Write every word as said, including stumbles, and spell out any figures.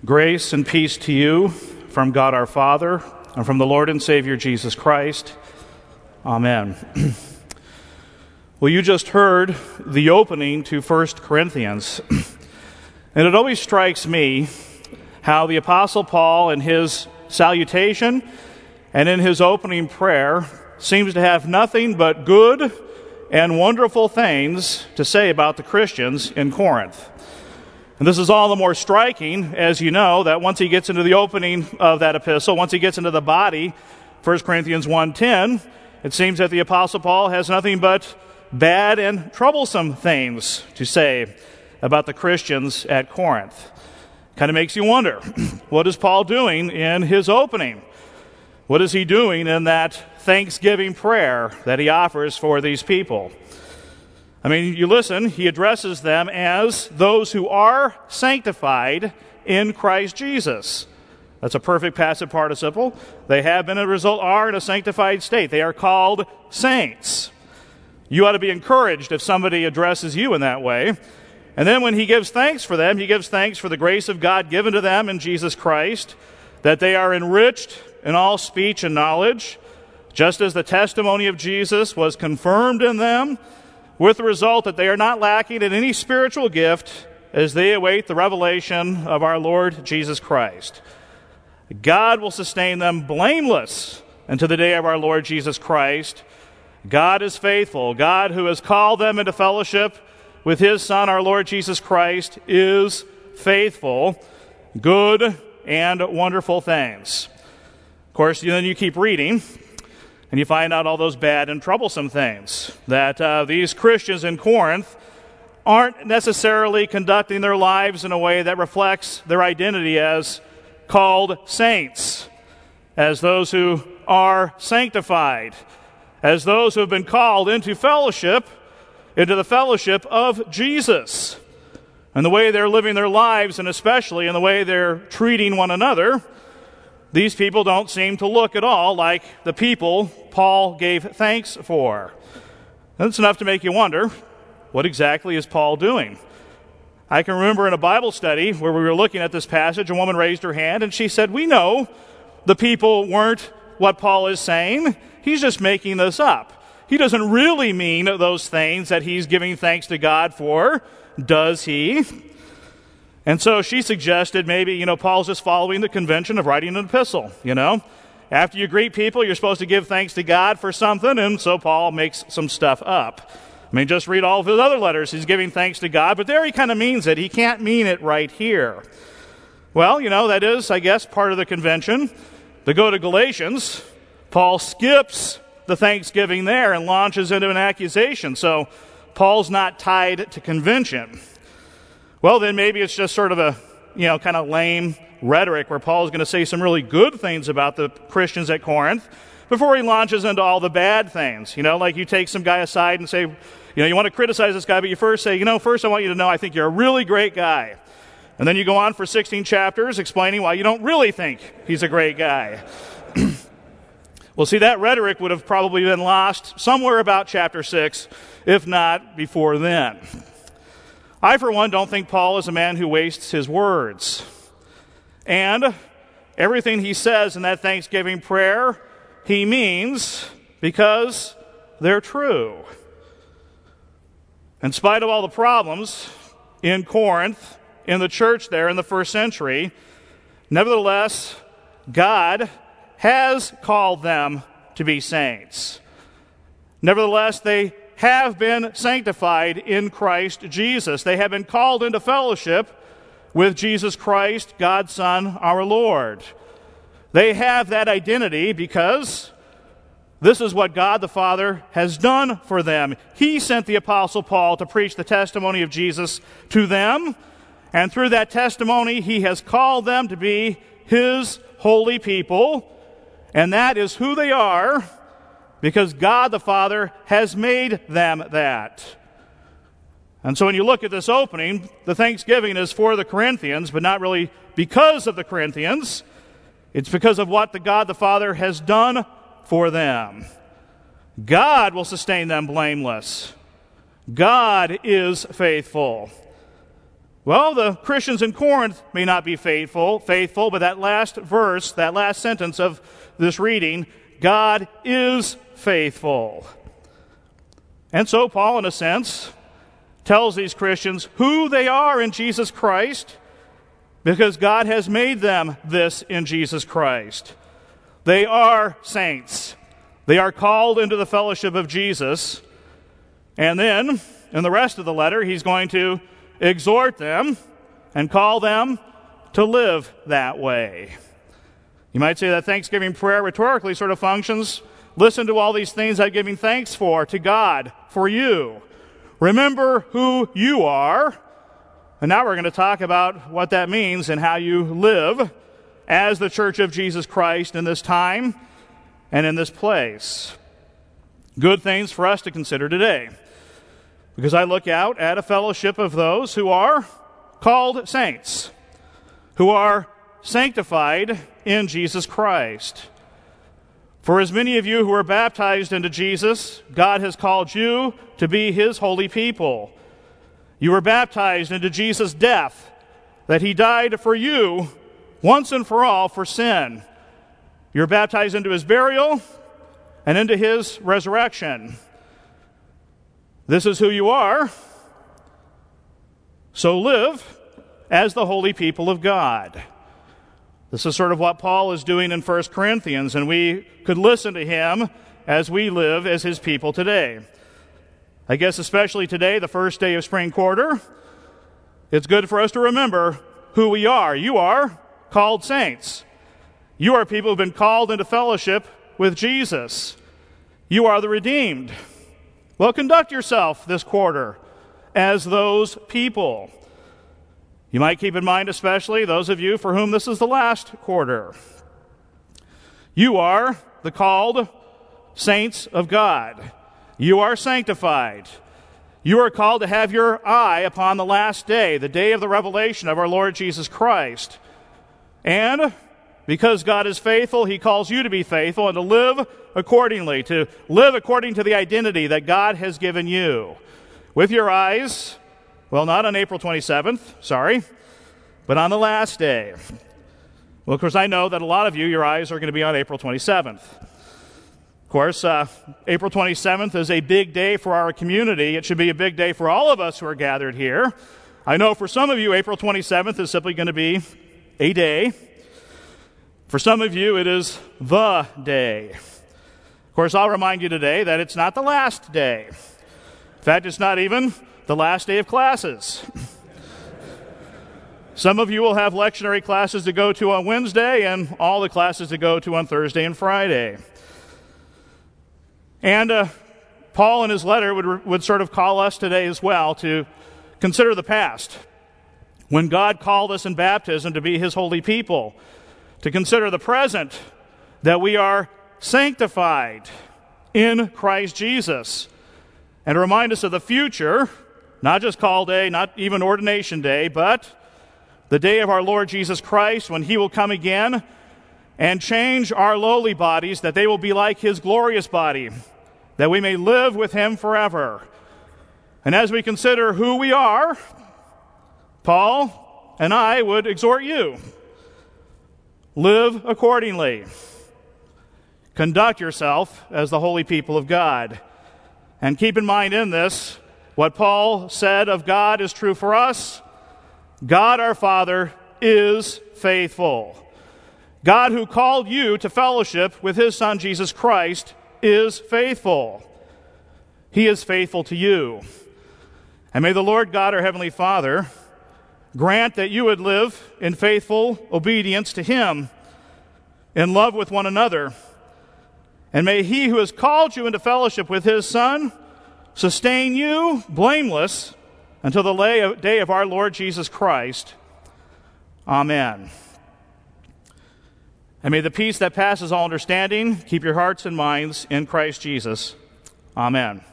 Grace and peace to you from God our Father and from the Lord and Savior Jesus Christ. Amen. Well, you just heard the opening to First Corinthians. And it always strikes me how the Apostle Paul in his salutation and in his opening prayer seems to have nothing but good and wonderful things to say about the Christians in Corinth. And this is all the more striking, as you know, that once he gets into the opening of that epistle, once he gets into the body, First Corinthians one ten, it seems that the Apostle Paul has nothing but bad and troublesome things to say about the Christians at Corinth. Kind of makes you wonder, what is Paul doing in his opening? What is he doing in that thanksgiving prayer that he offers for these people? I mean, you listen, he addresses them as those who are sanctified in Christ Jesus. That's a perfect passive participle. They have been, as a result, are in a sanctified state. They are called saints. You ought to be encouraged if somebody addresses you in that way. And then when he gives thanks for them, he gives thanks for the grace of God given to them in Jesus Christ, that they are enriched in all speech and knowledge, just as the testimony of Jesus was confirmed in them, with the result that they are not lacking in any spiritual gift as they await the revelation of our Lord Jesus Christ. God will sustain them blameless unto the day of our Lord Jesus Christ. God is faithful. God, who has called them into fellowship with his Son, our Lord Jesus Christ, is faithful, good, and wonderful things. Of course, then you keep reading, and you find out all those bad and troublesome things, that uh, these Christians in Corinth aren't necessarily conducting their lives in a way that reflects their identity as called saints, as those who are sanctified, as those who have been called into fellowship, into the fellowship of Jesus. And the way they're living their lives, and especially in the way they're treating one another, these people don't seem to look at all like the people Paul gave thanks for. That's enough to make you wonder, what exactly is Paul doing? I can remember in a Bible study where we were looking at this passage, a woman raised her hand and she said, "We know the people weren't what Paul is saying. He's just making this up. He doesn't really mean those things that he's giving thanks to God for, does he?" And so she suggested maybe, you know, Paul's just following the convention of writing an epistle, you know. After you greet people, you're supposed to give thanks to God for something, and so Paul makes some stuff up. I mean, just read all of his other letters. He's giving thanks to God, but there he kind of means it. He can't mean it right here. Well, you know, that is, I guess, part of the convention. To go to Galatians, Paul skips the thanksgiving there and launches into an accusation. So Paul's not tied to convention. Well, then maybe it's just sort of a, you know, kind of lame rhetoric where Paul's going to say some really good things about the Christians at Corinth before he launches into all the bad things. You know, like you take some guy aside and say, you know, you want to criticize this guy, but you first say, you know, first I want you to know I think you're a really great guy. And then you go on for sixteen chapters explaining why you don't really think he's a great guy. Well, see, that rhetoric would have probably been lost somewhere about chapter six, if not before then. I, for one, don't think Paul is a man who wastes his words. And everything he says in that Thanksgiving prayer, he means because they're true. In spite of all the problems in Corinth, in the church there in the first century, nevertheless, God has called them to be saints. Nevertheless, they have been sanctified in Christ Jesus. They have been called into fellowship with Jesus Christ, God's Son, our Lord. They have that identity because this is what God the Father has done for them. He sent the Apostle Paul to preach the testimony of Jesus to them, and through that testimony, he has called them to be his holy people, and that is who they are, because God the Father has made them that. And so when you look at this opening, the thanksgiving is for the Corinthians, but not really because of the Corinthians. It's because of what the God the Father has done for them. God will sustain them blameless. God is faithful. Well, the Christians in Corinth may not be faithful, faithful, but that last verse, that last sentence of this reading, God is faithful. And so Paul, in a sense, tells these Christians who they are in Jesus Christ, because God has made them this in Jesus Christ. They are saints. They are called into the fellowship of Jesus. And then, in the rest of the letter, he's going to exhort them and call them to live that way. You might say that Thanksgiving prayer rhetorically sort of functions. Listen to all these things I'm giving thanks for, to God, for you. Remember who you are. And now we're going to talk about what that means and how you live as the Church of Jesus Christ in this time and in this place. Good things for us to consider today. Because I look out at a fellowship of those who are called saints, who are sanctified in Jesus Christ. For as many of you who are baptized into Jesus, God has called you to be his holy people. You were baptized into Jesus' death, that he died for you once and for all for sin. You're baptized into his burial and into his resurrection. This is who you are. So live as the holy people of God. This is sort of what Paul is doing in First Corinthians, and we could listen to him as we live as his people today. I guess especially today, the first day of spring quarter, it's good for us to remember who we are. You are called saints. You are people who have been called into fellowship with Jesus. You are the redeemed. Well, conduct yourself this quarter as those people. You might keep in mind especially those of you for whom this is the last quarter. You are the called saints of God. You are sanctified. You are called to have your eye upon the last day, the day of the revelation of our Lord Jesus Christ. And because God is faithful, he calls you to be faithful and to live accordingly, to live according to the identity that God has given you. With your eyes, well, not on April twenty-seventh, sorry, but on the last day. Well, of course, I know that a lot of you, your eyes are going to be on April twenty-seventh. Of course, uh, April twenty-seventh is a big day for our community. It should be a big day for all of us who are gathered here. I know for some of you, April twenty-seventh is simply going to be a day. For some of you, it is the day. Of course, I'll remind you today that it's not the last day. In fact, it's not even the last day of classes. Some of you will have lectionary classes to go to on Wednesday and all the classes to go to on Thursday and Friday. And uh, Paul in his letter would, would sort of call us today as well to consider the past, when God called us in baptism to be his holy people, to consider the present, that we are sanctified in Christ Jesus, and to remind us of the future, not just call day, not even ordination day, but the day of our Lord Jesus Christ, when he will come again and change our lowly bodies, that they will be like his glorious body, that we may live with him forever. And as we consider who we are, Paul and I would exhort you, live accordingly. Conduct yourself as the holy people of God. And keep in mind in this, what Paul said of God is true for us. God our Father is faithful. God who called you to fellowship with his Son Jesus Christ is faithful. He is faithful to you. And may the Lord God, our Heavenly Father, grant that you would live in faithful obedience to him, in love with one another. And may he who has called you into fellowship with his Son sustain you blameless until the day of our Lord Jesus Christ. Amen. And may the peace that passes all understanding keep your hearts and minds in Christ Jesus. Amen.